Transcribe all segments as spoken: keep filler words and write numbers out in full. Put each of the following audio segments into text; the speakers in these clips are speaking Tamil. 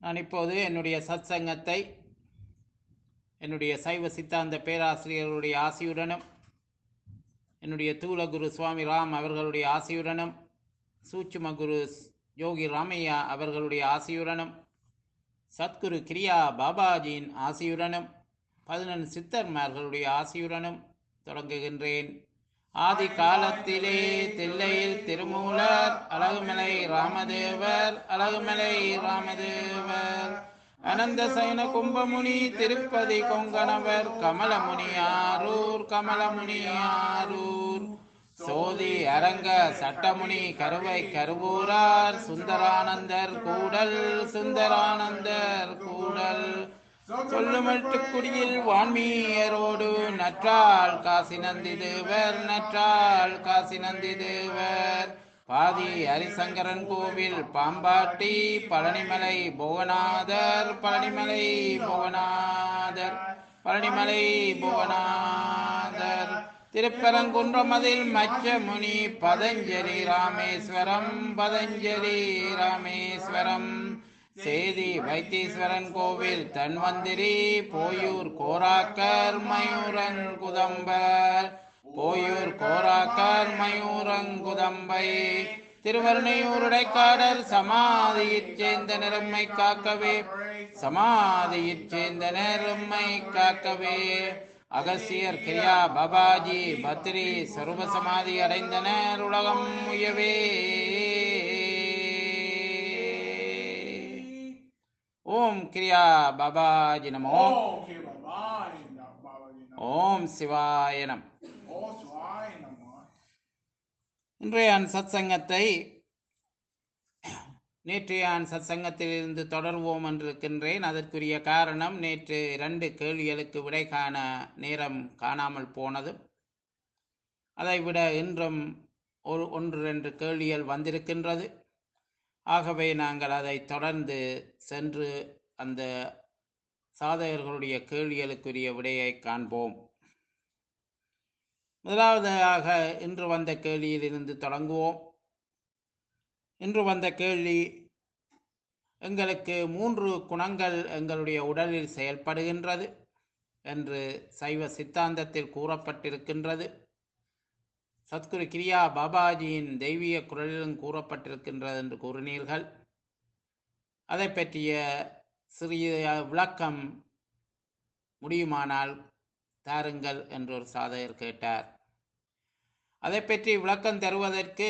நான் இப்போது என்னுடைய சத்சங்கத்தை என்னுடைய சைவ சித்தாந்த பேராசிரியர்களுடைய ஆசியுடனும் என்னுடைய தூல குரு சுவாமி ராம் அவர்களுடைய ஆசியுடனும் சூட்சும குரு யோகி ராமையா அவர்களுடைய ஆசியுடனும் சத்குரு கிரியா பாபாஜியின் ஆசியுடனும் பதினெண் சித்தர்மார்களுடைய ஆசியுடனும் தொடங்குகின்றேன். ஆதி காலத்திலே தில்லையில் திருமூலர் அழகுமலை ராமதேவர் அழகுமலை ராமதேவர் அனந்த சயன கும்பமுனி திருப்பதி கொங்கணவர் கமலமுனி ஆரூர் கமலமுனி ஆரூர் சோதி அரங்க சட்டமுனி கருவை கருவூரார் சுந்தரானந்தர் கூடல் சுந்தரானந்தர் கூடல் சொல்லுமட்டுக்குடியில் வான்மீயரோடு நற்றால் காசி நந்தி தேவர் நற்றால் காசி நந்தி தேவர் பாதி ஹரிசங்கரன் கோவில் பாம்பாட்டி பழனிமலை புவனாதர் பழனிமலை புவனாதர் பழனிமலை புவனாதர் திருப்பரங்குன்றமதில் மச்சமுனி பதஞ்சலி ராமேஸ்வரம் பதஞ்சலி ராமேஸ்வரம் சேதி வைத்தீஸ்வரன் கோவில் தன்வந்திரி போயூர் கோராக்கர் மயூரங்குதம்பர் போயூர் கோராக்கர் மயூரங்குதம்பை திருவருணையூருடைக்காடர் சமாதியைச் சேர்ந்த நெரும்மை காக்கவே சமாதியைச் சேர்ந்த நெரும்மை காக்கவே அகசியர் கிரியா பாபாஜி பத்ரி சர்வ சமாதி அடைந்தனர் உலகம் உயவே. ஓம் கிரியா பாபாஜி நமோ. ஓம் சிவாய நம. இன்றைய சத்சங்கத்தை நேற்றைய சத்சங்கத்திலிருந்து தொடர்வோம் என்றிருக்கின்றேன். அதற்குரிய காரணம், நேற்று இரண்டு கேள்விகளுக்கு விடை காண நேரம் காணாமல் போனது. அதைவிட இன்றும் ஒரு ஒன்று ரெண்டு கேள்விகள் வந்திருக்கின்றது. ஆகவே நாங்கள் அதை தொடர்ந்து சென்று அந்த சாதகர்களுடைய கேள்விகளுக்குரிய விடையை காண்போம். முதலாவதாக இன்று வந்த கேள்வியிலிருந்து தொடங்குவோம். இன்று வந்த கேள்வி, எங்களுக்கு மூன்று குணங்கள் எங்களுடைய உடலில் செயல்படுகின்றது என்று சைவ சித்தாந்தத்தில் கூறப்பட்டிருக்கின்றது. சத்குரு கிரியா பாபாஜியின் தெய்வீக குரலிலும் கூறப்பட்டிருக்கின்றது என்று கூறினீர்கள். அதை பற்றிய சிறிய விளக்கம் முடியுமானால் தாருங்கள் என்று ஒரு சாதகர் கேட்டார். அதை பற்றி விளக்கம் தருவதற்கு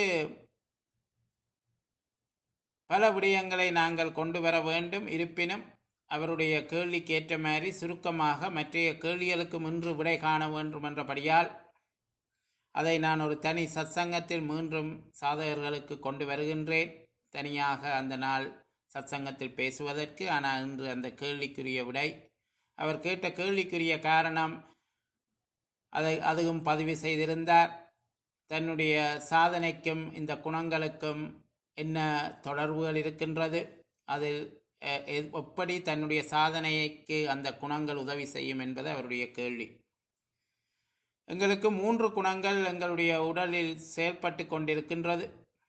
பல விடயங்களை நாங்கள் கொண்டு வர வேண்டும். இருப்பினும் அவருடைய கேள்விக்கு ஏற்ற மாதிரி சுருக்கமாக மற்றைய கேள்விகளுக்கு இன்று விடை காண வேண்டும் என்றபடியால் அதை நான் ஒரு தனி சத்சங்கத்தில் மீண்டும் சாதகர்களுக்கு கொண்டு வருகின்றேன், தனியாக அந்த நாள் சத்சங்கத்தில் பேசுவதற்கு. ஆனால் இன்று அந்த கேள்விக்குரிய விடை, அவர் கேட்ட கேள்விக்குரிய காரணம், அதை அதுவும் பதிவு செய்திருந்தார். தன்னுடைய சாதனைக்கும் இந்த குணங்களுக்கும் என்ன தொடர்புகள் இருக்கின்றது, அதில் எப்படி தன்னுடைய சாதனைக்கு அந்த குணங்கள் உதவி செய்யும் என்பது அவருடைய கேள்வி. எங்களுக்கு மூன்று குணங்கள் எங்களுடைய உடலில் செயல்பட்டு கொண்டிருக்கின்றது.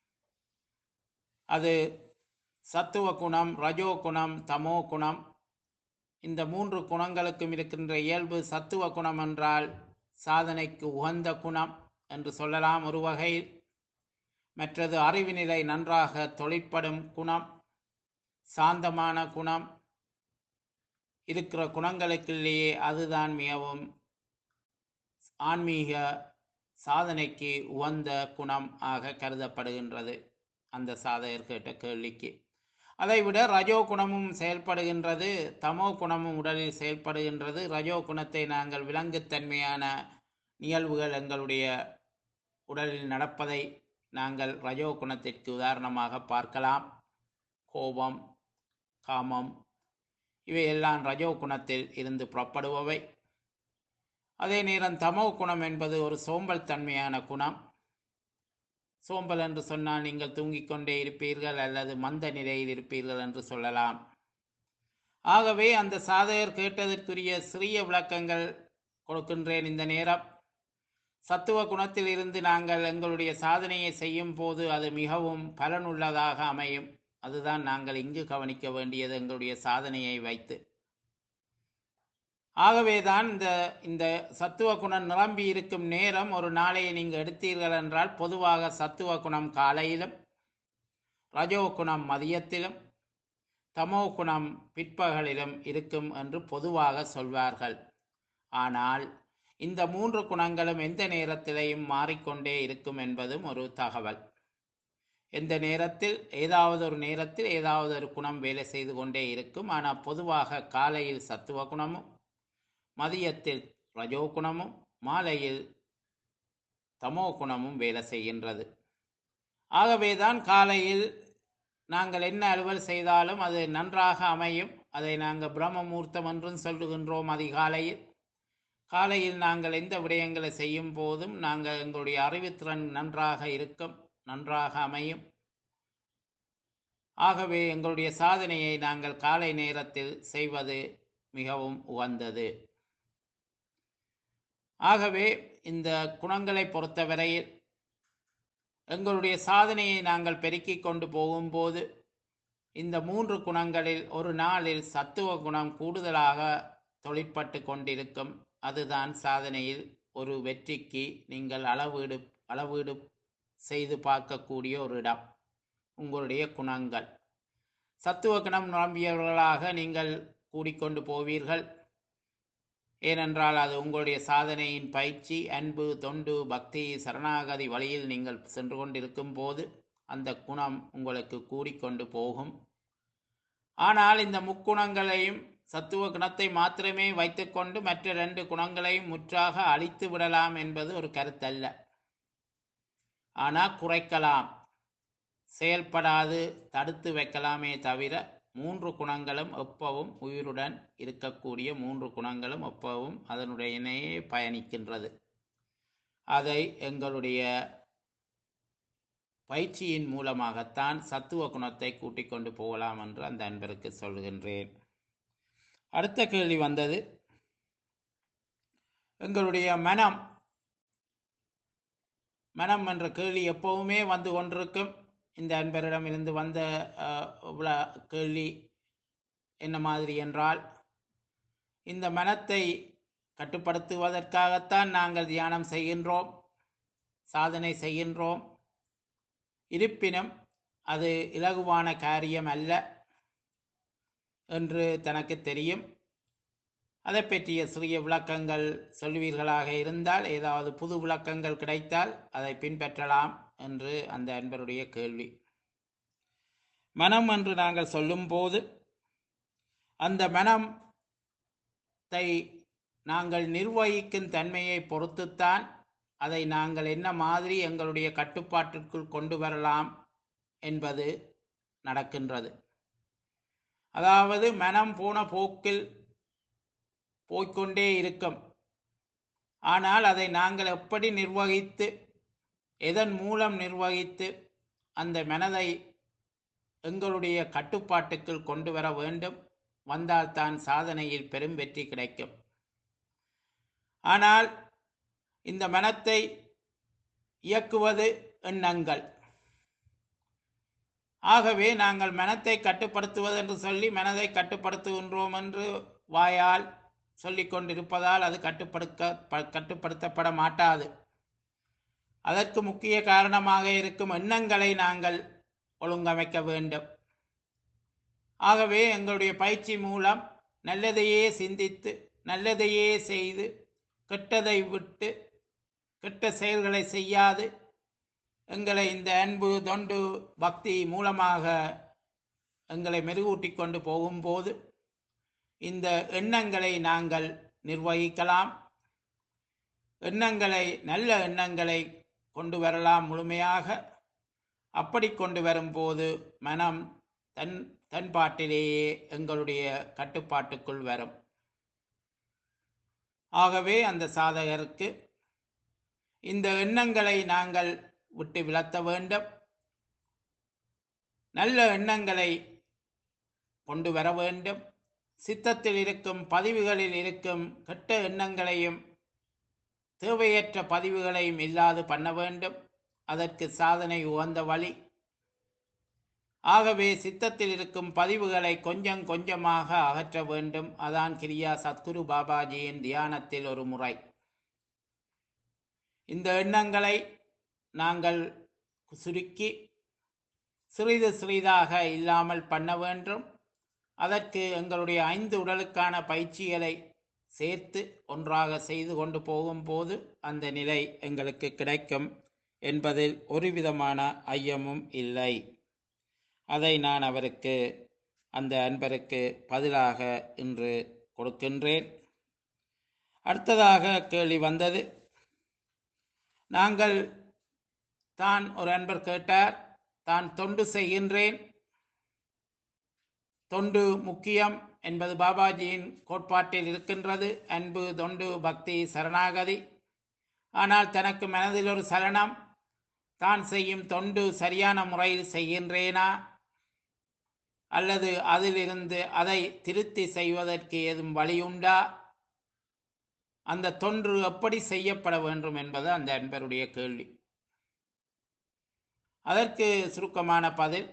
அது சத்துவ குணம், ரஜோ குணம், தமோ குணம். இந்த மூன்று குணங்களுக்கும் இருக்கின்ற இயல்பு, சத்துவ குணம் என்றால் சாதனைக்கு உகந்த குணம் என்று சொல்லலாம் ஒரு வகையில். மற்றது அறிவு நிலை நன்றாக தொழிற்படும் குணம், சாந்தமான குணம். இருக்கிற குணங்களுக்குள்ளேயே அதுதான் மிகவும் ஆன்மீக சாதனைக்கு உகந்த குணம் ஆக கருதப்படுகின்றது அந்த சாதகர் கேட்ட கேள்விக்கு. அதைவிட ரஜோ குணமும் செயல்படுகின்றது, தமோ குணமும் உடலில் செயல்படுகின்றது. ரஜோ குணத்தை நாங்கள் விலங்குத்தன்மையான நிகழ்வுகள் எங்களுடைய உடலில் நடப்பதை நாங்கள் ரஜோ குணத்திற்கு உதாரணமாக பார்க்கலாம். கோபம், காமம், இவையெல்லாம் ரஜோ குணத்தில் இருந்து புறப்படுபவை. அதே நேரம் தமோ குணம் என்பது ஒரு சோம்பல் தன்மையான குணம். சோம்பல் என்று சொன்னால் நீங்கள் தூங்கிக் கொண்டே இருப்பீர்கள் அல்லது மந்த நிலையில் இருப்பீர்கள் என்று சொல்லலாம். ஆகவே அந்த சாதகர் கேட்டதற்குரிய சிறிய விளக்கங்கள் கொடுக்கின்றேன் இந்த நேரம். சத்துவ குணத்தில் இருந்து நாங்கள் எங்களுடைய சாதனையை செய்யும் போது அது மிகவும் பலனுள்ளதாக அமையும். அதுதான் நாங்கள் இங்கு கவனிக்க வேண்டியது எங்களுடைய சாதனையை வைத்து. ஆகவேதான் இந்த இந்த சத்துவ குணம் நிரம்பி இருக்கும் நேரம் ஒரு நாளையை நீங்கள் எடுத்தீர்கள் என்றால் பொதுவாக சத்துவ குணம் காலையிலும், ரஜோ குணம் மதியத்திலும், தமோ குணம் பிற்பகலிலும் இருக்கும் என்று பொதுவாக சொல்வார்கள். ஆனால் இந்த மூன்று குணங்களும் எந்த நேரத்திலேயும் மாறிக்கொண்டே இருக்கும் என்பதும் ஒரு தகவல். எந்த நேரத்தில் ஏதாவது ஒரு நேரத்தில் ஏதாவது ஒரு குணம் வேலை செய்து கொண்டே இருக்கும். ஆனால் பொதுவாக காலையில் சத்துவ குணமும், மதியத்தில் ரஜோ குணமும், மாலையில் தமோ குணமும் வேலை செய்கின்றது. ஆகவேதான் காலையில் நாங்கள் என்ன அலுவல் செய்தாலும் அது நன்றாக அமையும். அதை நாங்கள் பிரம்ம முகூர்த்தம் என்றும் சொல்லுகின்றோம். அதிகாலையில் காலையில் நாங்கள் எந்த விடயங்களை செய்யும் போதும் நாங்கள் எங்களுடைய அறிவுத்திறன் நன்றாக இருக்கும், நன்றாக அமையும். ஆகவே எங்களுடைய சாதனையை நாங்கள் காலை நேரத்தில் செய்வது மிகவும் உகந்தது. ஆகவே இந்த குணங்களை பொறுத்தவரையில் எங்களுடைய சாதனையை நாங்கள் பெருக்கிக் கொண்டு போகும்போது இந்த மூன்று குணங்களில் ஒரு நாளில் சத்துவ குணம் கூடுதலாக தொழிற்பட்டு கொண்டிருக்கும். அதுதான் சாதனையில் ஒரு வெற்றிக்கு நீங்கள் அளவீடு அளவீடு செய்து பார்க்கக்கூடிய ஒரு இடம். உங்களுடைய குணங்கள் சத்துவ குணம் நிரம்பியவர்களாக நீங்கள் கூடிக்கொண்டு போவீர்கள். ஏனென்றால் அது உங்களுடைய சாதனையின் பயிற்சி, அன்பு, தொண்டு, பக்தி, சரணாகதி வழியில் நீங்கள் சென்று கொண்டிருக்கும் போது அந்த குணம் உங்களுக்கு கூடிக்கொண்டு போகும். ஆனால் இந்த முக்குணங்களையும் சத்துவ குணத்தை மாத்திரமே வைத்துக்கொண்டு மற்ற ரெண்டு குணங்களையும் முற்றாக அழித்து விடலாம் என்பது ஒரு கருத்தல்ல. ஆனால் குறைக்கலாம், செயல்படாது தடுத்து வைக்கலாமே தவிர மூன்று குணங்களும் எப்பவும் உயிருடன் இருக்கக்கூடிய மூன்று குணங்களும் எப்பவும் அதனுடையனையே பயணிக்கின்றது. அதை எங்களுடைய பயிற்சியின் மூலமாகத்தான் சத்துவ குணத்தை கூட்டிக் கொண்டு போகலாம் என்று அந்த அன்பருக்கு சொல்கின்றேன். அடுத்த கேள்வி வந்தது, எங்களுடைய மனம் மனம் என்ற கேள்வி எப்பவுமே வந்து கொண்டிருக்கும். இந்த அன்பரிடம் இருந்து வந்த கேள்வி என்ன மாதிரி என்றால், இந்த மனத்தை கட்டுப்படுத்துவதற்காகத்தான் நாங்கள் தியானம் செய்கின்றோம், சாதனை செய்கின்றோம். இருப்பினும் அது இலகுவான காரியம் அல்ல என்று தனக்கு தெரியும். அதை பற்றிய சிறிய விளக்கங்கள் சொல்வீர்களாக இருந்தால், ஏதாவது புது விளக்கங்கள் கிடைத்தால் அதை பின்பற்றலாம் என்று அந்த அன்பருடைய கேள்வி. மனம் என்று நாங்கள் சொல்லும்போது அந்த மனத்தை நாங்கள் நிர்வகிக்கும் தன்மையை பொறுத்துத்தான் அதை நாங்கள் என்ன மாதிரி எங்களுடைய கட்டுப்பாட்டிற்குள் கொண்டு வரலாம் என்பது நடக்கின்றது. அதாவது மனம் போன போக்கில் போய்கொண்டே இருக்கும். ஆனால் அதை நாங்கள் எப்படி நிர்வகித்து, எதன் மூலம் நிர்வகித்து அந்த மனதை எங்களுடைய கட்டுப்பாட்டுக்குள் கொண்டு வர வேண்டும். வந்தால்தான் சாதனையில் பெரும் வெற்றி கிடைக்கும். ஆனால் இந்த மனத்தை இயக்குவது எண்ணங்கள். ஆகவே நாங்கள் மனத்தை கட்டுப்படுத்துவது என்று சொல்லி மனதை கட்டுப்படுத்துகின்றோம் என்று வாயால் சொல்லிக் கொண்டிருப்பதால் அது கட்டுப்படுத்த கட்டுப்படுத்தப்பட மாட்டாது. அதற்கு முக்கிய காரணமாக இருக்கும் எண்ணங்களை நாங்கள் ஒழுங்கமைக்க வேண்டும். ஆகவே எங்களுடைய பயிற்சி மூலம் நல்லதையே சிந்தித்து நல்லதையே செய்து கெட்டதை விட்டு கெட்ட செயல்களை செய்யாது எங்களை இந்த அன்பு, தொண்டு, பக்தி மூலமாக எங்களை மெருகூட்டி கொண்டு போகும்போது இந்த எண்ணங்களை நாங்கள் நிர்வகிக்கலாம். எண்ணங்களை, நல்ல எண்ணங்களை கொண்டு வரலாம் முழுமையாக. அப்படி கொண்டு வரும்போது மனம் தன் தன்பாட்டிலேயே எங்களுடைய கட்டுப்பாட்டுக்குள் வரும். ஆகவே அந்த சாதகருக்கு இந்த எண்ணங்களை நாங்கள் விட்டு விலத்த வேண்டும். நல்ல எண்ணங்களை கொண்டு வர வேண்டும். சித்தத்தில் இருக்கும் பதிவுகளில் இருக்கும் கெட்ட எண்ணங்களையும் தேவையற்ற பதிவுகளையும் இல்லாது பண்ண வேண்டும். அதற்கு சாதனை உகந்த வழி. ஆகவே சித்தத்தில் இருக்கும் பதிவுகளை கொஞ்சம் கொஞ்சமாக அகற்ற வேண்டும். அதான் கிரியா சத்குரு பாபாஜியின் தியானத்தில் ஒரு முறை. இந்த எண்ணங்களை நாங்கள் சுருக்கி சிறிது சிறிதாக இல்லாமல் பண்ண வேண்டும். அதற்கு எங்களுடைய ஐந்து உடலுக்கான பயிற்சிகளை சேர்த்து ஒன்றாக செய்து கொண்டு போகும்போது அந்த நிலை எங்களுக்கு கிடைக்கும் என்பதில் ஒரு விதமான ஐயமும் இல்லை. அதை நான் அவருக்கு, அந்த அன்பருக்கு பதிலாக இன்று கொடுக்கின்றேன். அடுத்ததாக கேள்வி வந்தது. நாங்கள் தான் ஒரு அன்பர் கேட்டார், தான் தொண்டு செய்கின்றேன், தொண்டு முக்கியம் என்பது பாபாஜியின் கோட்பாட்டில் இருக்கின்றது. அன்பு, தொண்டு, பக்தி, சரணாகதி. ஆனால் தனக்கு மனதில் ஒரு சலனம், தான் செய்யும் தொண்டு சரியான முறையில் செய்கின்றேனா அல்லது அதிலிருந்து அதை திருத்தி செய்வதற்கு ஏதும் வழியுண்டா, அந்த தொண்டு எப்படி செய்யப்பட வேண்டும் என்பது அந்த அன்பருடைய கேள்வி. அதற்கு சுருக்கமான பதில்,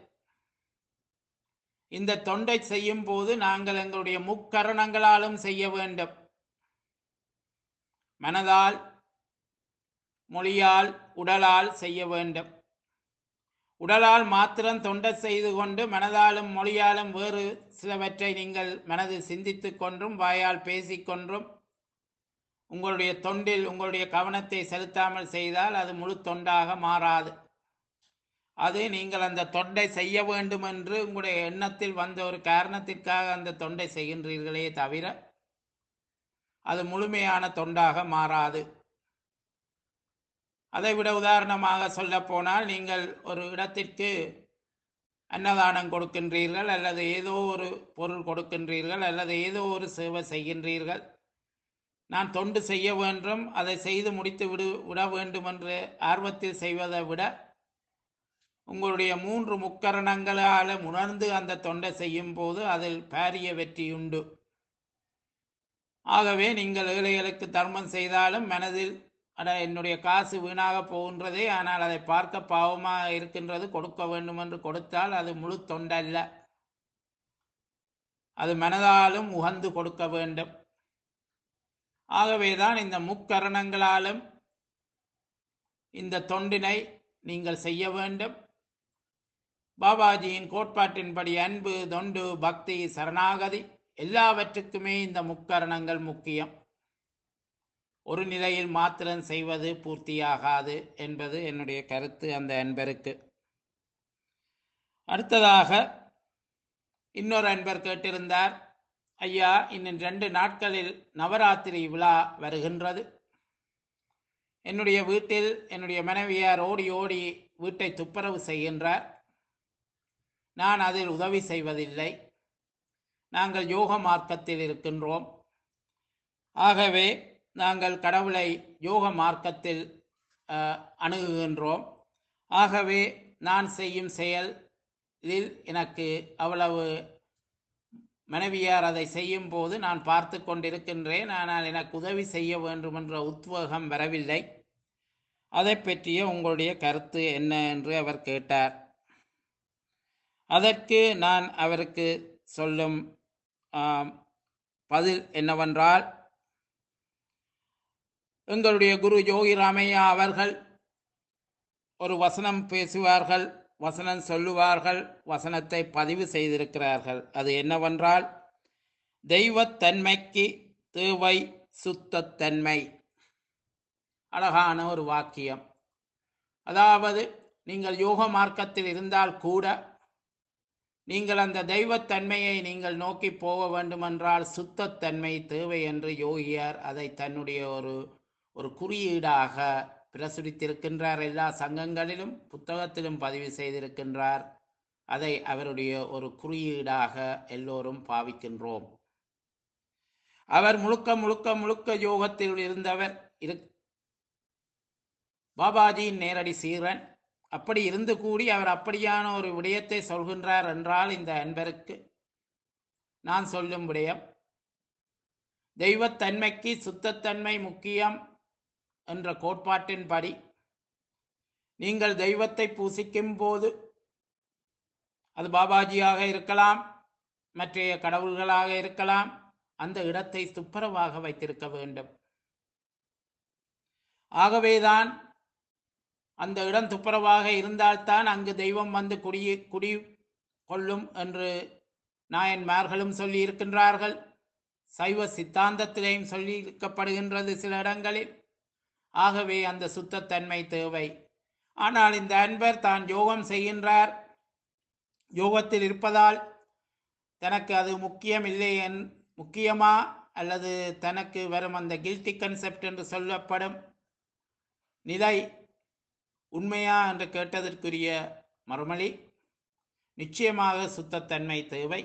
இந்த தொண்டை செய்யும் போது நாங்கள் எங்களுடைய முக்கரணங்களாலும் செய்ய வேண்டும். மனதால், மொழியால், உடலால் செய்ய வேண்டும். உடலால் மாத்திரம் தொண்டை செய்து கொண்டு மனதாலும் மொழியாலும் வேறு சிலவற்றை நீங்கள் மனதில் சிந்தித்து கொன்றும் வாயால் பேசிக்கொன்றும் உங்களுடைய தொண்டில் உங்களுடைய கவனத்தை செலுத்தாமல் செய்தால் அது முழு தொண்டாக மாறாது. அது நீங்கள் அந்த தொண்டை செய்ய வேண்டும் என்று உங்களுடைய எண்ணத்தில் வந்த ஒரு காரணத்திற்காக அந்த தொண்டை செய்கின்றீர்களே தவிர அது முழுமையான தொண்டாக மாறாது. அதைவிட உதாரணமாக சொல்ல போனால், நீங்கள் ஒரு இடத்திற்கு அன்னதானம் கொடுக்கின்றீர்கள் அல்லது ஏதோ ஒரு பொருள் கொடுக்கின்றீர்கள் அல்லது ஏதோ ஒரு சேவை செய்கின்றீர்கள். நான் தொண்டு செய்ய வேண்டும், அதை செய்து முடித்து விடு விட வேண்டும் என்று ஆர்வத்தில் செய்வதை விட உங்களுடைய மூன்று முக்கரணங்களால் உணர்ந்து அந்த தொண்டை செய்யும் போது அதில் பாரிய வெற்றியுண்டு. ஆகவே நீங்கள் ஏழைகளுக்கு தர்மம் செய்தாலும் மனதில் அட என்னுடைய காசு வீணாக போகின்றதே, ஆனால் அதை பார்க்க பாவமாக இருக்கின்றது, கொடுக்க வேண்டும் என்று கொடுத்தால் அது முழு தொண்டல்ல. அது மனதாலும் உகந்து கொடுக்க வேண்டும். ஆகவேதான் இந்த முக்கரணங்களாலும் இந்த தொண்டினை நீங்கள் செய்ய வேண்டும். பாபாஜியின் கோட்பாட்டின்படி அன்பு, தொண்டு, பக்தி, சரணாகதி எல்லாவற்றுக்குமே இந்த முக்கரணங்கள் முக்கியம். ஒரு நிலையில் மாத்திரம் செய்வது பூர்த்தியாகாது என்பது என்னுடைய கருத்து அந்த அன்பருக்கு. அடுத்ததாக இன்னொரு அன்பர் கேட்டிருந்தார், ஐயா, இன்னும் ரெண்டு நாட்களில் நவராத்திரி விழா வருகின்றது. என்னுடைய வீட்டில் என்னுடைய மனைவியார் ஓடி ஓடி வீட்டை துப்புரவு செய்கின்றார். நான் அதில் உதவி செய்வதில்லை. நாங்கள் யோக மார்க்கத்தில் இருக்கின்றோம். ஆகவே நாங்கள் கடவுளை யோக மார்க்கத்தில் அணுகுகின்றோம். ஆகவே நான் செய்யும் செயலில் எனக்கு அவ்வளவு, மனைவியார் அதை செய்யும் போது நான் பார்த்து கொண்டிருக்கின்றேன். ஆனால் எனக்கு உதவி செய்ய வேண்டும் என்ற உத்வேகம் வரவில்லை. அதை பற்றிய உங்களுடைய கருத்து என்ன என்று அவர் கேட்டார். அதற்கு நான் அவருக்கு சொல்லும் பதில் என்னவென்றால், எங்களுடைய குரு யோகி ராமையா அவர்கள் ஒரு வசனம் பேசுவார்கள், வசனம் சொல்லுவார்கள், வசனத்தை பதிவு செய்திருக்கிறார்கள். அது என்னவென்றால், தெய்வத்தன்மைக்கு தேவை சுத்தத்தன்மை. அழகான ஒரு வாக்கியம். அதாவது நீங்கள் யோக மார்க்கத்தில் இருந்தால் கூட நீங்கள் அந்த தெய்வத்தன்மையை நீங்கள் நோக்கி போக வேண்டுமென்றால் சுத்தத்தன்மை தேவை என்று யோகியார் அதை தன்னுடைய ஒரு ஒரு குறியீடாக பிரசுரித்திருக்கின்றார். எல்லா சங்கங்களிலும் புத்தகத்திலும் பதிவு செய்திருக்கின்றார். அதை அவருடைய ஒரு குறியீடாக எல்லோரும் பாவிக்கின்றோம். அவர் முழுக்க முழுக்க முழுக்க யோகத்தில் இருந்தவர். இரு பாபாஜியின் நேரடி சீரன். அப்படி இருந்து கூடி அவர் அப்படியான ஒரு விடயத்தை சொல்கின்றார் என்றால், இந்த அன்பருக்கு நான் சொல்லும் விடயம், தெய்வத்தன்மைக்கு சுத்தத்தன்மை முக்கியம் என்ற கோட்பாட்டின்படி நீங்கள் தெய்வத்தை பூசிக்கும் போது அது பாபாஜியாக இருக்கலாம், மற்றைய கடவுள்களாக இருக்கலாம். அந்த இடத்தை துப்புரவாக வைத்திருக்க வேண்டும். ஆகவேதான் அந்த இடம் துப்புரவாக இருந்தால்தான் அங்கு தெய்வம் வந்து குடி குடி கொள்ளும் என்று நாயன்மார்களும் சொல்லி இருக்கின்றார்கள். சைவ சித்தாந்தத்திலேயும் சொல்லி இருக்கப்படுகின்றது சில இடங்களில். ஆகவே அந்த சுத்தத்தன்மை தேவை. ஆனால் இந்த அன்பர் தான் யோகம் செய்கின்றார், யோகத்தில் இருப்பதால் தனக்கு அது முக்கியம் இல்லை என் முக்கியமா அல்லது தனக்கு வரும் அந்த கில்ட்டி கன்செப்ட் என்று சொல்லப்படும் நிலை உண்மையா என்று கேட்டதற்குரிய மறுமொழி நிச்சயமாக சுத்தத்தன்மை தேவை.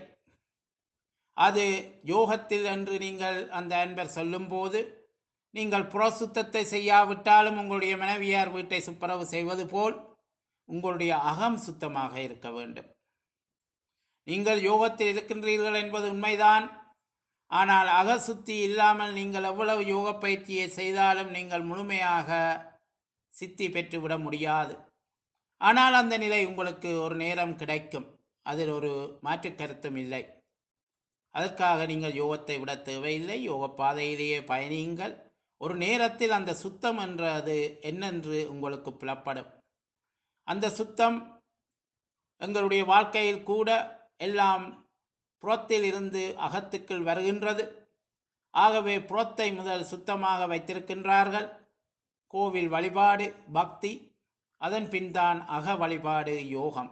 அது யோகத்தில் என்று நீங்கள் அந்த அன்பர் சொல்லும்போது, நீங்கள் புறசுத்தத்தை செய்யாவிட்டாலும் உங்களுடைய மனைவியார் வீட்டை துப்புரவு செய்வது போல் உங்களுடைய அகம் சுத்தமாக இருக்க வேண்டும். நீங்கள் யோகத்தில் இருக்கின்றீர்கள் என்பது உண்மைதான். ஆனால் அகசுத்தி இல்லாமல் நீங்கள் எவ்வளவு யோக பயிற்சியை செய்தாலும் நீங்கள் முழுமையாக சித்தி பெற்றுவிட முடியாது. ஆனால் அந்த நிலை உங்களுக்கு ஒரு நேரம் கிடைக்கும், அதில் ஒரு மாற்று கருத்தும் இல்லை. அதற்காக நீங்கள் யோகத்தை விட தேவையில்லை, யோக பாதையிலேயே பயணியுங்கள். ஒரு நேரத்தில் அந்த சுத்தம் என்றது என்னென்று உங்களுக்கு புலப்படும். அந்த சுத்தம் எங்களுடைய வாழ்க்கையில் கூட எல்லாம் புறத்தில் இருந்து அகத்துக்குள் வருகின்றது. ஆகவே புறத்தை முதல் சுத்தமாக வைத்திருக்கின்றார்கள். கோவில் வழிபாடு பக்தி, அதன் பின் தான் அக வழிபாடு யோகம்.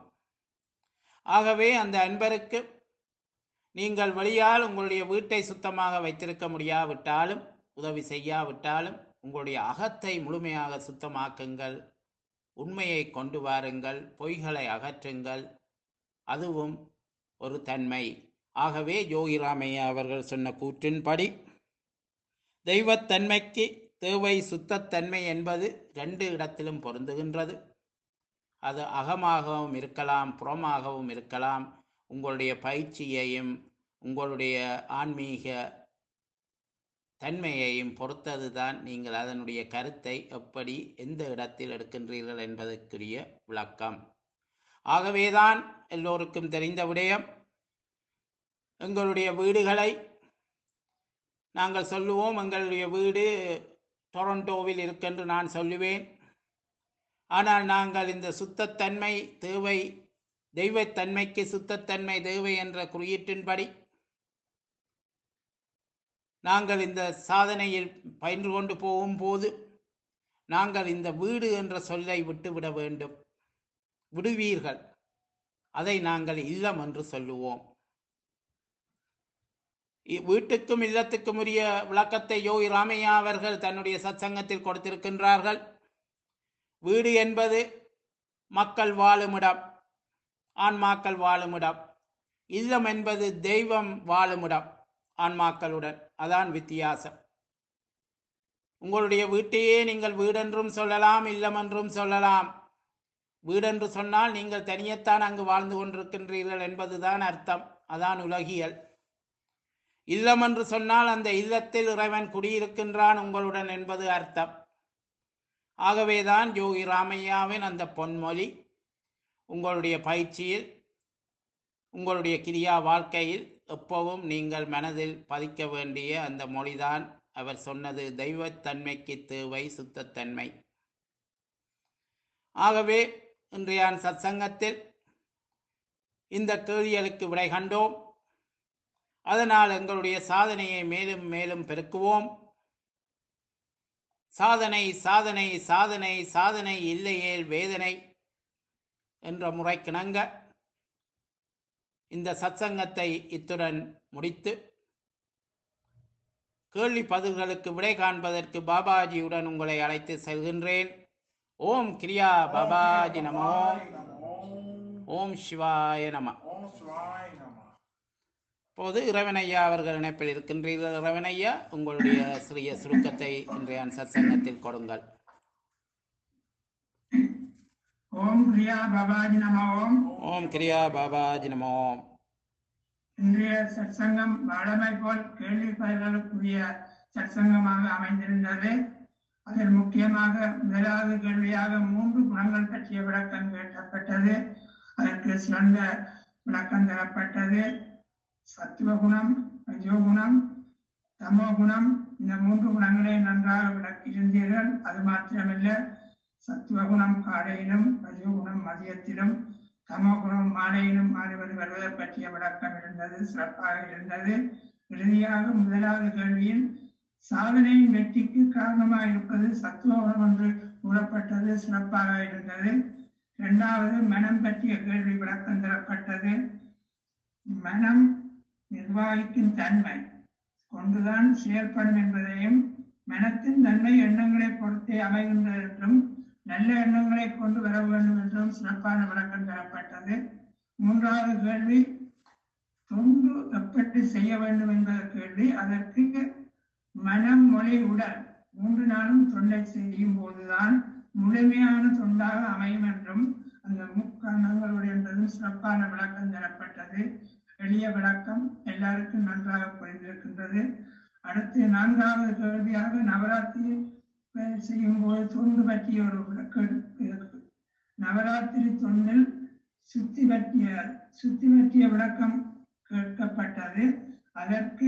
ஆகவே அந்த அன்பருக்கு நீங்கள் வெளியால் உங்களுடைய வீட்டை சுத்தமாக வைத்திருக்க முடியாவிட்டாலும், உதவி செய்யாவிட்டாலும், உங்களுடைய அகத்தை முழுமையாக சுத்தமாக்குங்கள். உண்மையை கொண்டு வாருங்கள், பொய்களை அகற்றுங்கள். அதுவும் ஒரு தன்மை. ஆகவே யோகிராமையா அவர்கள் சொன்ன கூற்றின்படி தெய்வத்தன்மைக்கு தேவை சுத்தத்தன்மை என்பது ரெண்டு இடத்திலும் பொருந்துகின்றது. அது அகமாகவும் இருக்கலாம், புறமாகவும் இருக்கலாம். உங்களுடைய பயிற்சியையும் உங்களுடைய ஆன்மீக தன்மையையும் பொறுத்தது தான் நீங்கள் அதனுடைய கருத்தை எப்படி எந்த இடத்தில் எடுக்கின்றீர்கள் என்பதற்குரிய விளக்கம். ஆகவேதான் எல்லோருக்கும் தெரிந்த விடயம், எங்களுடைய வீடுகளை நாங்கள் சொல்லுவோம், எங்களுடைய வீடு டொரண்டோவில் இருக்கென்று நான் சொல்லுவேன். ஆனால் நாங்கள் இந்த சுத்தத்தன்மை தேவை, தெய்வத்தன்மைக்கு சுத்தத்தன்மை தேவை என்ற குறியீட்டின்படி நாங்கள் இந்த சாதனையில் பயின்று கொண்டு போகும்போது நாங்கள் இந்த வீடு என்ற சொல்லை விட்டுவிட வேண்டும். விடுவீர்கள், அதை நாங்கள் இல்லம் என்று சொல்லுவோம். வீட்டுக்கும் இல்லத்துக்கும் உரிய விளக்கத்தை யோகி ராமையா அவர்கள் தன்னுடைய சத்சங்கத்தில் கொடுத்திருக்கின்றார்கள். வீடு என்பது மக்கள் வாழுமிடம், ஆன்மாக்கள் வாழுமிடம். இல்லம் என்பது தெய்வம் வாழுமிடம் ஆன்மாக்களுடன். அதான் வித்தியாசம். உங்களுடைய வீட்டையே நீங்கள் வீடென்றும் சொல்லலாம், இல்லம் என்றும் சொல்லலாம். வீடென்று சொன்னால் நீங்கள் தனியத்தான் அங்கு வாழ்ந்து கொண்டிருக்கின்றீர்கள் என்பதுதான் அர்த்தம். அதான் உலகியல். இல்லம் என்று சொன்னால் அந்த இல்லத்தில் இறைவன் குடியிருக்கின்றான் உங்களுடன் என்பது அர்த்தம். ஆகவேதான் யோகி ராமையாவின் அந்த பொன்மொழி உங்களுடைய பயிற்சியில், உங்களுடைய கிரியா வாழ்க்கையில் எப்பவும் நீங்கள் மனதில் பதிக்க வேண்டிய அந்த மொழிதான். அவர் சொன்னது தெய்வத்தன்மைக்கு தேவை சுத்தத்தன்மை. ஆகவே இன்றைய சத்சங்கத்தில் இந்த கேள்விகளுக்கு விடை கண்டோம். அதனால் எங்களுடைய சாதனையை மேலும் மேலும் பெருக்குவோம். சாதனை சாதனை சாதனை சாதனை இல்லையேல் வேதனை என்ற முறைக்கிணங்க இந்த சத்சங்கத்தை இத்துடன் முடித்து கேள்வி பதில்களுக்கு விடை காண்பதற்கு பாபாஜியுடன் உங்களை அழைத்து செல்கின்றேன். ஓம் கிரியா பாபாஜி நமோ. ஓம் சிவாய நம. இப்போது இறைவனையா அவர்கள் இணைப்பில் இருக்கின்றீர்கள். இறைவனையா, உங்களுடைய சிறிய சுருக்கத்தை இன்றைய சத்சங்கத்தில் கொடுங்கள். ஓம் கிரியா பாபாஜி நமோ. ஓம் கிரியா பாபாஜி நமோ. இன்றைய சத்சங்கம் வழமை போல் கேள்வி பதில்களுக்குரிய சத்சங்கமாக அமைந்திருந்தது. அதில் முக்கியமாக முதலாவது கேள்வியாக மூன்று குணங்கள் பற்றிய விளக்கம் கேட்கப்பட்டது. அதற்கு சிறந்த விளக்கம் தரப்பட்டது. சத்துவகுணம், ரஜோகுணம், தமோ குணம், இந்த மூன்று குணங்களை நன்றாக விளக்கியிருந்தீர்கள். அது மாத்திரமல்ல, சத்துவகுணம் காலையிலும், ரஜோகுணம் மதியத்திலும், தமோ குணம் மாலையிலும் மாறுவது வருவதை பற்றிய விளக்கம் இருந்தது, சிறப்பாக இருந்தது. இறுதியாக முதலாவது கேள்வியில் சாதனையின் வெற்றிக்கு காரணமாக இருப்பது சத்துவகுணம் என்று கூறப்பட்டது, சிறப்பாக இருந்தது. இரண்டாவது மனம் பற்றிய கேள்வி விளக்கம் தரப்பட்டது. மனம் நிர்வாகிக்கும் தன்மை கொண்டுதான் செயல்படும் என்பதையும், மனத்தின் நன்மை எண்ணங்களை பொறுத்தே அமைகின்றது என்றும், நல்ல எண்ணங்களை கொண்டு வர வேண்டும் என்றும் சிறப்பான விளக்கம் தரப்பட்டது. மூன்றாவது கேள்வி தொண்டு எப்படி செய்ய வேண்டும் என்பத கேள்வி. அதற்கு மனம், மொழி, உடல் மூன்று நாளும் தொண்டை செய்யும் போதுதான் முழுமையான தொண்டாக அமையும் என்றும், அந்த முக்கரணங்களுடைய என்பதும் சிறப்பான விளக்கம் தரப்பட்டது. எளிய விளக்கம், எல்லாருக்கும் நன்றாக புரிந்திருக்கின்றது. அடுத்து நான்காவது கேள்வியாக நவராத்திரி செய்யும் போது தொண்டு பற்றிய ஒரு விளக்கம் இருக்கு. நவராத்திரி தொண்டில் சுத்தி பற்றிய சுத்தி பற்றிய விளக்கம் கேட்கப்பட்டது. அதற்கு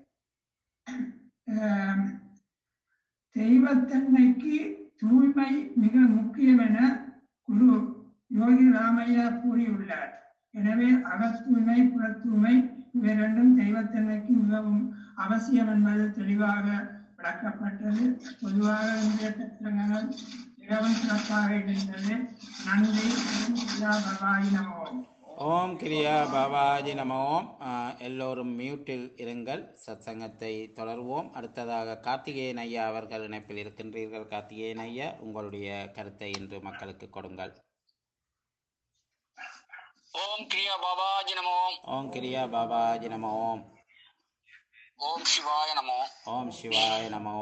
தெய்வத்தன்மைக்கு தூய்மை மிக முக்கியம் என குரு யோகி ராமையா கூறியுள்ளார். எனவே அகத்தூய்மை, புறத்தூய்மை இவை இரண்டும் தெய்வத்தன்மைக்கு மிகவும் அவசியம் என்பது தெளிவாக விளக்கப்பட்டது. பொதுவாக இந்திய சத்திரங்கள் மிகவும் சிறப்பாக இருந்தது. நன்றி. பவாய் நமோ. ஓம் கிரியா பாபாஜி நமோ. எல்லோரும் மியூட்டில் இருங்கள். சத்சங்கத்தை தொடர்வோம். அடுத்ததாக கார்த்திகேயன் ஐயா அவர்கள் இணைப்பில் இருக்கின்றீர்கள். கார்த்திகேயன் ஐயா, உங்களுடைய கருத்தை இன்று மக்களுக்கு கொடுங்கள். ஓம் கிரியா பாபாஜி நமோ. ஓம் கிரியா பாபாஜி நமோ. ஓம் சிவாய நமோ. ஓம் சிவாய நமோ.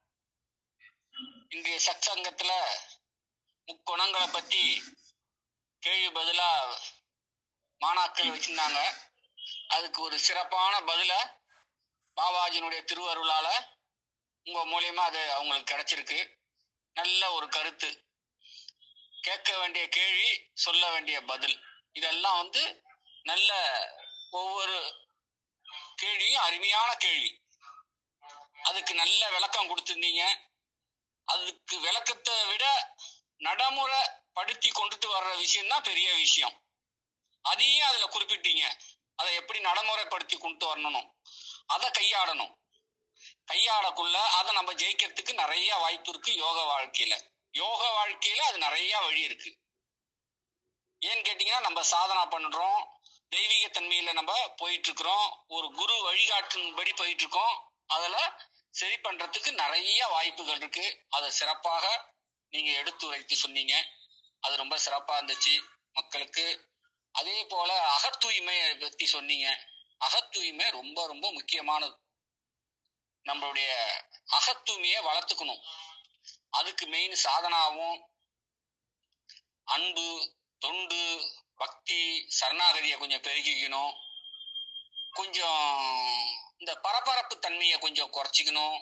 இன்றைய சத்சங்கத்துல முக்குணங்களை பத்தி கேள்வி பதிலா மாணாக்கள் வச்சிருந்தாங்க. அதுக்கு ஒரு சிறப்பான பதில பாபாஜினுடைய திருவருளால உங்க மூலியமா அது அவங்களுக்கு கிடைச்சிருக்கு. நல்ல ஒரு கருத்து, கேட்க வேண்டிய கேள்வி, சொல்ல வேண்டிய பதில், இதெல்லாம் வந்து நல்ல ஒவ்வொரு கேள்வியும் அருமையான கேள்வி. அதுக்கு நல்ல விளக்கம் கொடுத்திருந்தீங்க. அதுக்கு விளக்கத்தை விட நடைமுறை படுத்தி கொண்டுட்டு வர்ற விஷயம் தான் பெரிய விஷயம். அதையும் அதுல குறிப்பிட்டீங்க. அதை எப்படி நடைமுறைப்படுத்தி கொண்டு வரணும், அதை கையாடணும். கையாடக்குள்ள அதை நம்ம ஜெயிக்கிறதுக்கு நிறைய வாய்ப்பு இருக்கு. யோக வாழ்க்கையில யோக வாழ்க்கையில அது நிறைய வழி இருக்கு. ஏன்னு கேட்டீங்கன்னா, நம்ம சாதனா பண்றோம், தெய்வீக தன்மையில நம்ம போயிட்டு இருக்கிறோம், ஒரு குரு வழிகாட்டின்படி போயிட்டு இருக்கோம். அதுல சரி பண்றதுக்கு நிறைய வாய்ப்புகள் இருக்கு. அதை சிறப்பாக நீங்க எடுத்து வைத்து சொன்னீங்க. அது ரொம்ப சிறப்பா இருந்துச்சு மக்களுக்கு. அதே போல அகத்தூய்மையை பத்தி சொன்னீங்க. அகத்தூய்மை ரொம்ப ரொம்ப முக்கியமானது. நம்மளுடைய அகத்தூய்மையை வளர்த்துக்கணும். அதுக்கு மெயின் சாதனாவும் அன்பு, தொண்டு, பக்தி, சரணாகதியை கொஞ்சம் பெருக்கிக்கணும். கொஞ்சம் இந்த பரபரப்பு தன்மையை கொஞ்சம் குறைச்சிக்கணும்.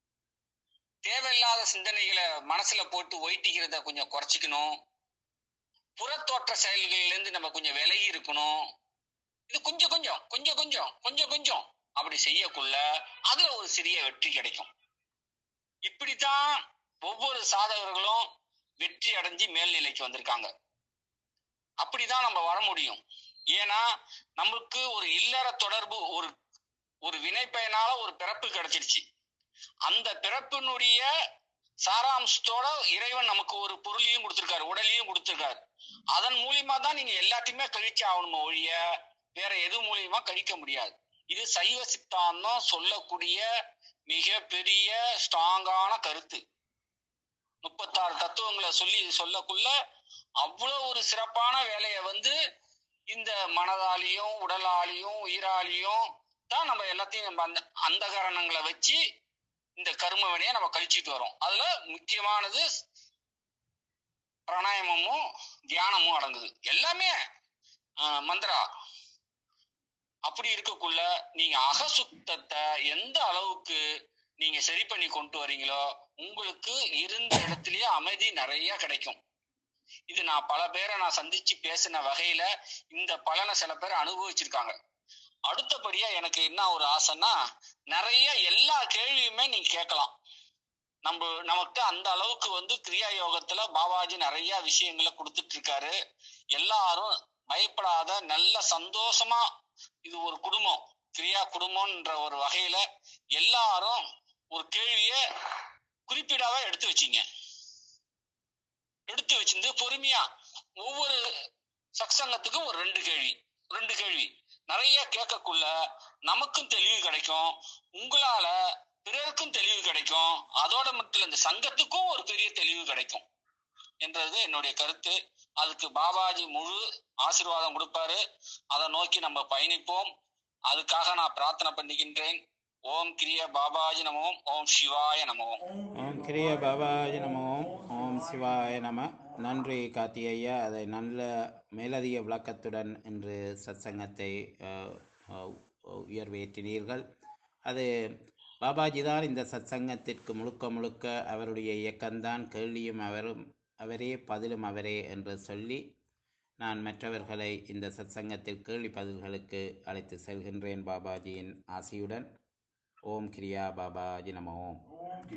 தேவையில்லாத சிந்தனைகளை மனசுல போட்டு ஒயிட்டிக்கிறத கொஞ்சம் குறைச்சிக்கணும். புறத்தோற்ற செயல்கள்ல இருந்து நம்ம கொஞ்சம் விலகி இருக்கணும். இது கொஞ்சம் கொஞ்சம் கொஞ்சம் கொஞ்சம் கொஞ்சம் கொஞ்சம் அப்படி செய்யக்குள்ள அதுல ஒரு சிறிய வெற்றி கிடைக்கும். இப்படித்தான் ஒவ்வொரு சாதகர்களும் வெற்றி அடைஞ்சு மேல்நிலைக்கு வந்திருக்காங்க. அப்படிதான் நம்ம வர முடியும். ஏன்னா நமக்கு ஒரு இல்லற தொடர்பு, ஒரு ஒரு வினை பயனால ஒரு பிறப்பு கிடைச்சிருச்சு. அந்த பிறப்பினுடைய சாராம்சத்தோட இறைவன் நமக்கு ஒரு பொருளையும் கொடுத்திருக்காரு, உடலையும் கொடுத்திருக்காரு. அதன் மூலியமா தான் நீங்க எல்லாத்தையுமே கழிச்சு ஆகணுமோ ஒழிய வேற எது மூலியமா கழிக்க முடியாது. இது சைவ சித்தாந்தம் சொல்லக்கூடிய மிக பெரிய ஸ்ட்ராங்கான கருத்து. முப்பத்தாறு தத்துவங்களை சொல்லி சொல்லக்குள்ள அவ்வளவு ஒரு சிறப்பான வேலையை வந்து இந்த மனதாலையும் உடலாலையும் உயிராலையும் தான் நம்ம எல்லாத்தையும் நம்ம அந்த அந்த காரணங்களை வச்சு இந்த கர்ம வினையை நம்ம கழிச்சிட்டு வரோம். அதுல முக்கியமானது பிராணாயாமமும் தியானமும் அடங்குது. எல்லாமே ஆஹ் மந்திரா. அப்படி இருக்கக்குள்ள நீங்க அகசுத்தத்தை எந்த அளவுக்கு நீங்க சரி பண்ணி கொண்டு வரீங்களோ உங்களுக்கு இருந்த இடத்துலயே அமைதி நிறைய கிடைக்கும். இது நான் பல பேரை நான் சந்திச்சு பேசின வகையில இந்த பலனை சில பேர் அனுபவிச்சிருக்காங்க. அடுத்தபடியா எனக்கு என்ன ஒரு ஆசைன்னா, நிறைய எல்லா கேள்வியுமே நீங்க கேட்கலாம். நம்ம நமக்கு அந்த அளவுக்கு வந்து கிரியா யோகத்துல பாபாஜி நிறைய விஷயங்களை கொடுத்துட்டு இருக்காரு. எல்லாரும் பயப்படாத நல்ல சந்தோஷமா, இது ஒரு குடும்பம், கிரியா குடும்பம்ன்ற ஒரு வகையில எல்லாரும் ஒரு கேள்விய குறிப்பிடாம எடுத்து வச்சீங்க. எடுத்து வச்சிருந்து பொறுமையா ஒவ்வொரு சத்சங்கத்துக்கும் ஒரு ரெண்டு கேள்வி ரெண்டு கேள்வி நிறைய கேட்கக்குள்ள நமக்கும் தெளிவு கிடைக்கும், உங்களால பிறருக்கும் தெளிவு கிடைக்கும், அதோட மட்டும் இந்த சங்கத்துக்கும் ஒரு பெரிய தெளிவு கிடைக்கும் என்றது என்னுடைய கருத்து. அதுக்கு பாபாஜி முழு ஆசீர்வாதம் கொடுப்பாரு. அதை நோக்கி நம்ம பயணிப்போம். அதுக்காக நான் பிரார்த்தனை பண்ணிக்கின்றேன். ஓம் கிரிய பாபாஜி நமோம். ஓம் சிவாய நமோம். ஓம் கிரிய பாபாஜி நமோம். ஓம் சிவாய நம. நன்றி கார்த்தி ஐயா, அதை நல்ல மேலதிக விளக்கத்துடன் இன்று சத்சங்கத்தை அஹ், அஹ், உயர்வேற்றினீர்கள். அது பாபாஜி தான் இந்த சத்சங்கத்திற்கு முழுக்க முழுக்க அவருடைய இயக்கம்தான், கேள்வியும் அவரும் அவரே, பதிலும் அவரே என்று சொல்லி நான் மற்றவர்களை இந்த சத்சங்கத்தில் கேள்வி பதில்களுக்கு அழைத்து செல்கின்றேன் பாபாஜியின் ஆசியுடன். ஓம் கிரியா பாபாஜி நமோ.